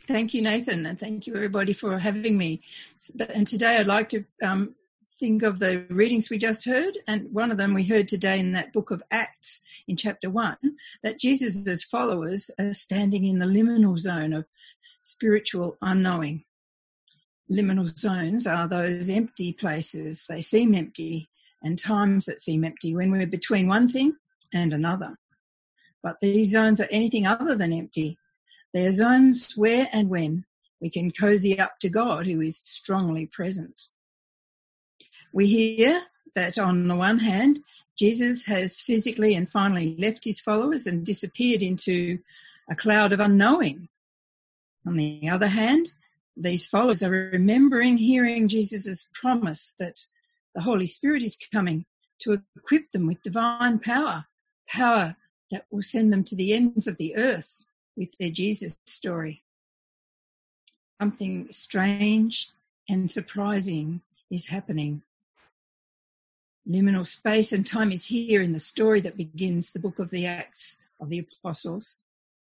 Thank you, Nathan, and thank you, everybody, for having me. And today I'd like to think of the readings we just heard, and one of them we heard today in that book of Acts in chapter 1, that Jesus' followers are standing in the liminal zone of spiritual unknowing. Liminal zones are those empty places. They seem empty, and times that seem empty when we're between one thing and another. But these zones are anything other than empty. They are zones where and when we can cozy up to God, who is strongly present. We hear that on the one hand, Jesus has physically and finally left his followers and disappeared into a cloud of unknowing. On the other hand, these followers are remembering hearing Jesus' promise that the Holy Spirit is coming to equip them with divine power that will send them to the ends of the earth with their Jesus story. Something strange and surprising is happening. Liminal space and time is here in the story that begins the book of the Acts of the Apostles.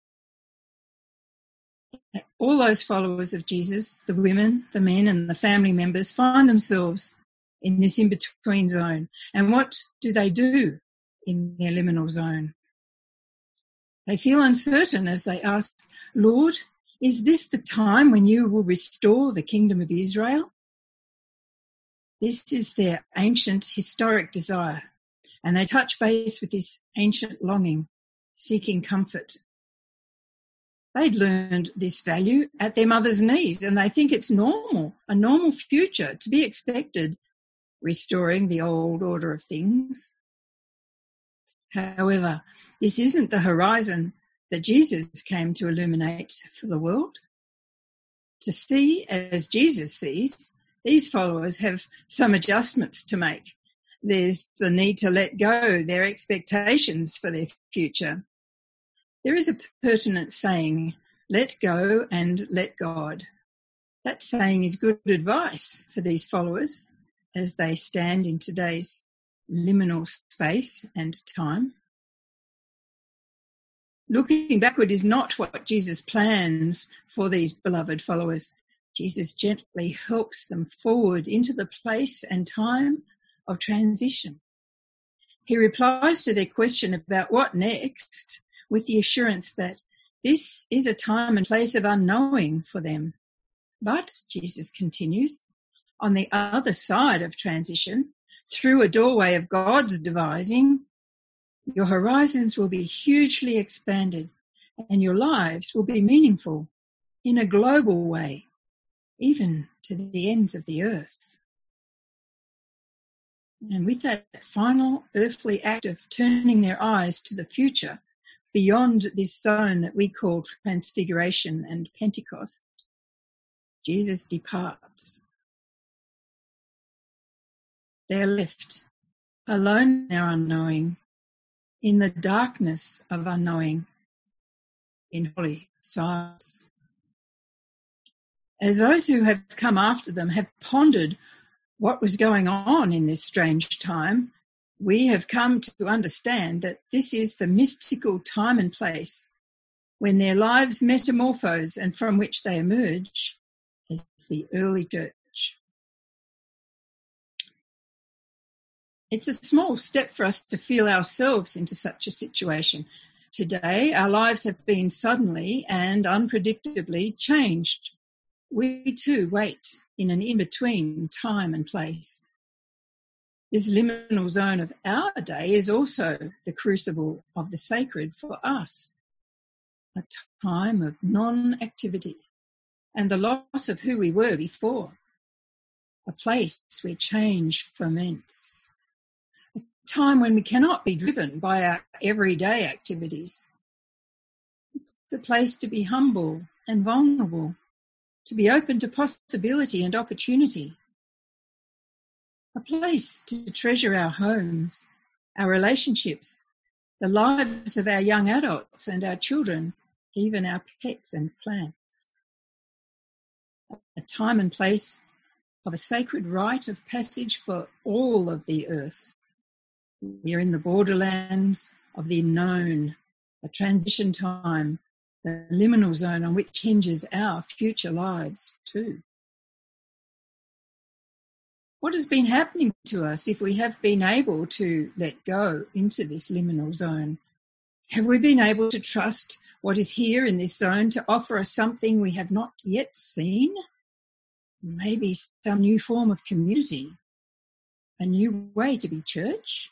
All those followers of Jesus, the women, the men and the family members, find themselves in this in-between zone. And what do they do in their liminal zone? They feel uncertain as they ask, Lord, is this the time when you will restore the kingdom of Israel? This is their ancient historic desire, and they touch base with this ancient longing, seeking comfort. They'd learned this value at their mother's knees, and they think it's normal, a normal future to be expected, restoring the old order of things. However, this isn't the horizon that Jesus came to illuminate for the world. To see as Jesus sees, these followers have some adjustments to make. There's the need to let go their expectations for their future. There is a pertinent saying, let go and let God. That saying is good advice for these followers as they stand in today's liminal space and time. Looking backward is not what Jesus plans for these beloved followers. Jesus gently helps them forward into the place and time of transition. He replies to their question about what next with the assurance that this is a time and place of unknowing for them. But, Jesus continues, on the other side of transition, through a doorway of God's devising, your horizons will be hugely expanded and your lives will be meaningful in a global way, even to the ends of the earth. And with that final earthly act of turning their eyes to the future, beyond this zone that we call Transfiguration and Pentecost, Jesus departs. They're left alone in their unknowing, in the darkness of unknowing, in holy silence. As those who have come after them have pondered what was going on in this strange time, we have come to understand that this is the mystical time and place when their lives metamorphose and from which they emerge as the early church. It's a small step for us to feel ourselves into such a situation. Today, our lives have been suddenly and unpredictably changed. We too wait in an in-between time and place. This liminal zone of our day is also the crucible of the sacred for us, a time of non-activity and the loss of who we were before, a place where change ferments, a time when we cannot be driven by our everyday activities. It's a place to be humble and vulnerable, to be open to possibility and opportunity, a place to treasure our homes, our relationships, the lives of our young adults and our children, even our pets and plants. A time and place of a sacred rite of passage for all of the earth. We are in the borderlands of the unknown, a transition time the liminal zone on which hinges our future lives too. What has been happening to us if we have been able to let go into this liminal zone? Have we been able to trust what is here in this zone to offer us something we have not yet seen? Maybe some new form of community, a new way to be church?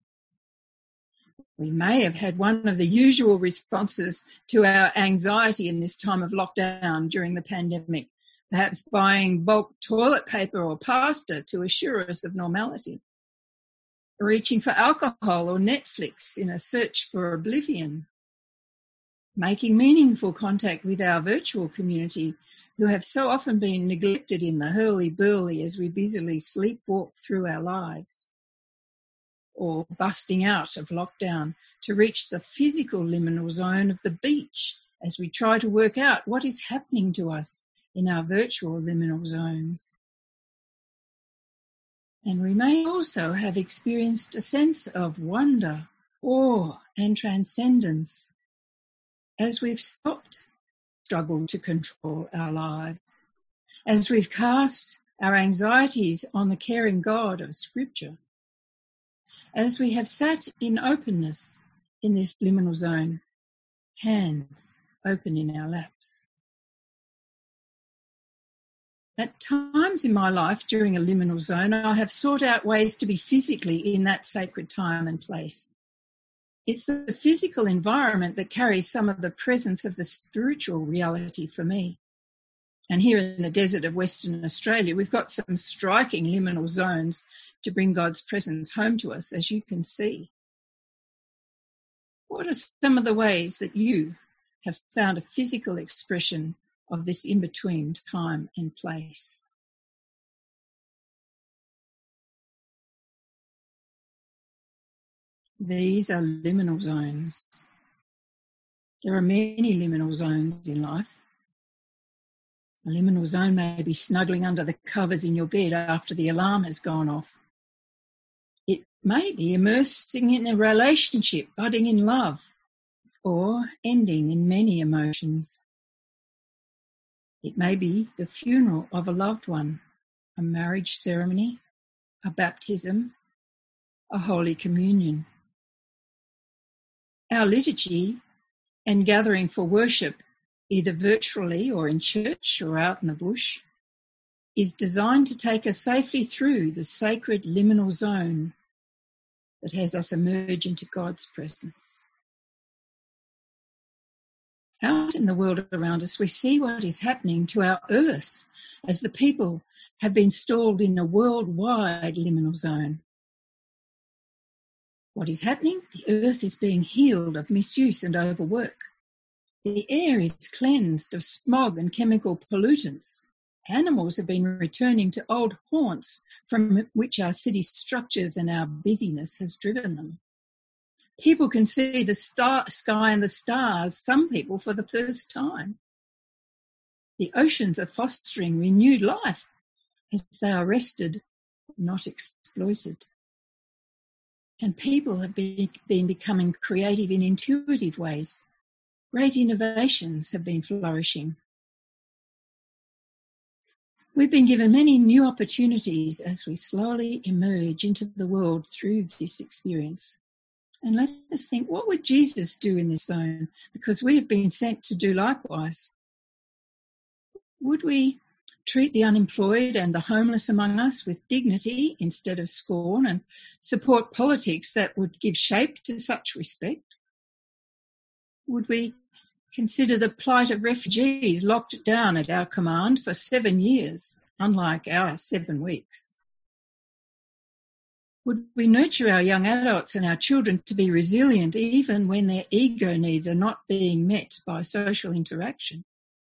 We may have had one of the usual responses to our anxiety in this time of lockdown during the pandemic, perhaps buying bulk toilet paper or pasta to assure us of normality, reaching for alcohol or Netflix in a search for oblivion, making meaningful contact with our virtual community who have so often been neglected in the hurly-burly as we busily sleepwalk through our lives, or busting out of lockdown to reach the physical liminal zone of the beach as we try to work out what is happening to us in our virtual liminal zones. And we may also have experienced a sense of wonder, awe, and transcendence as we've stopped struggle to control our lives, as we've cast our anxieties on the caring God of Scripture, as we have sat in openness in this liminal zone, hands open in our laps. At times in my life during a liminal zone, I have sought out ways to be physically in that sacred time and place. It's the physical environment that carries some of the presence of the spiritual reality for me. And here in the desert of Western Australia, we've got some striking liminal zones to bring God's presence home to us, as you can see. What are some of the ways that you have found a physical expression of this in-between time and place? These are liminal zones. There are many liminal zones in life. A liminal zone may be snuggling under the covers in your bed after the alarm has gone off. It may be immersing in a relationship, budding in love, or ending in many emotions. It may be the funeral of a loved one, a marriage ceremony, a baptism, a Holy Communion. Our liturgy and gathering for worship, either virtually or in church or out in the bush, is designed to take us safely through the sacred liminal zone that has us emerge into God's presence. Out in the world around us, we see what is happening to our earth as the people have been stalled in a worldwide liminal zone. What is happening? The earth is being healed of misuse and overwork. The air is cleansed of smog and chemical pollutants. Animals have been returning to old haunts from which our city structures and our busyness has driven them. People can see the sky and the stars, some people for the first time. The oceans are fostering renewed life as they are rested, not exploited. And people have been becoming creative in intuitive ways. Great innovations have been flourishing. We've been given many new opportunities as we slowly emerge into the world through this experience. And let us think, what would Jesus do in this zone? Because we have been sent to do likewise. Would we treat the unemployed and the homeless among us with dignity instead of scorn, and support politics that would give shape to such respect? Would we consider the plight of refugees locked down at our command for 7 years, unlike our 7 weeks? Would we nurture our young adults and our children to be resilient even when their ego needs are not being met by social interaction?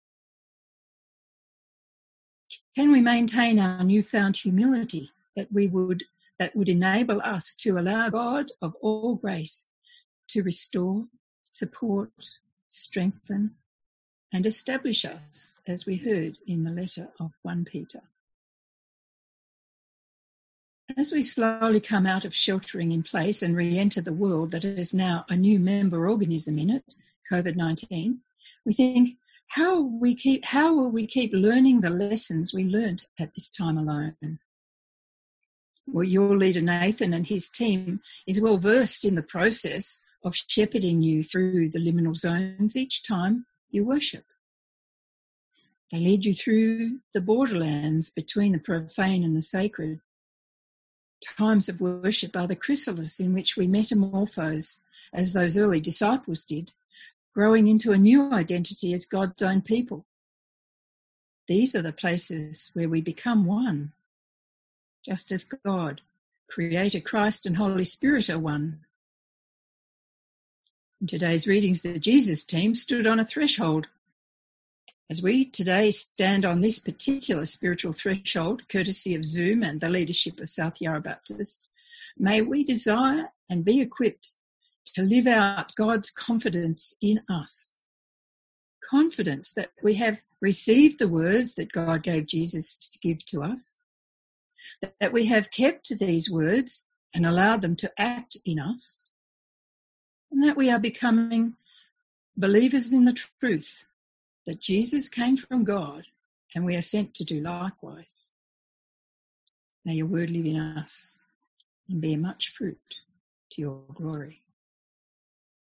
Can we maintain our newfound humility that would enable us to allow God of all grace to restore, support, strengthen, and establish us, as we heard in the letter of 1 Peter? As we slowly come out of sheltering in place and re-enter the world that is now a new member organism in it, COVID-19, We think, how will we keep learning the lessons we learnt at this time alone? Well, your leader Nathan and his team is well versed in the process of shepherding you through the liminal zones each time you worship. They lead you through the borderlands between the profane and the sacred. Times of worship are the chrysalis in which we metamorphose, as those early disciples did, growing into a new identity as God's own people. These are the places where we become one, just as God, Creator, Christ and Holy Spirit are one. In today's readings, the Jesus team stood on a threshold. As we today stand on this particular spiritual threshold, courtesy of Zoom and the leadership of South Yarra Baptists, may we desire and be equipped to live out God's confidence in us. Confidence that we have received the words that God gave Jesus to give to us, that we have kept these words and allowed them to act in us, and that we are becoming believers in the truth that Jesus came from God and we are sent to do likewise. May your word live in us and bear much fruit to your glory.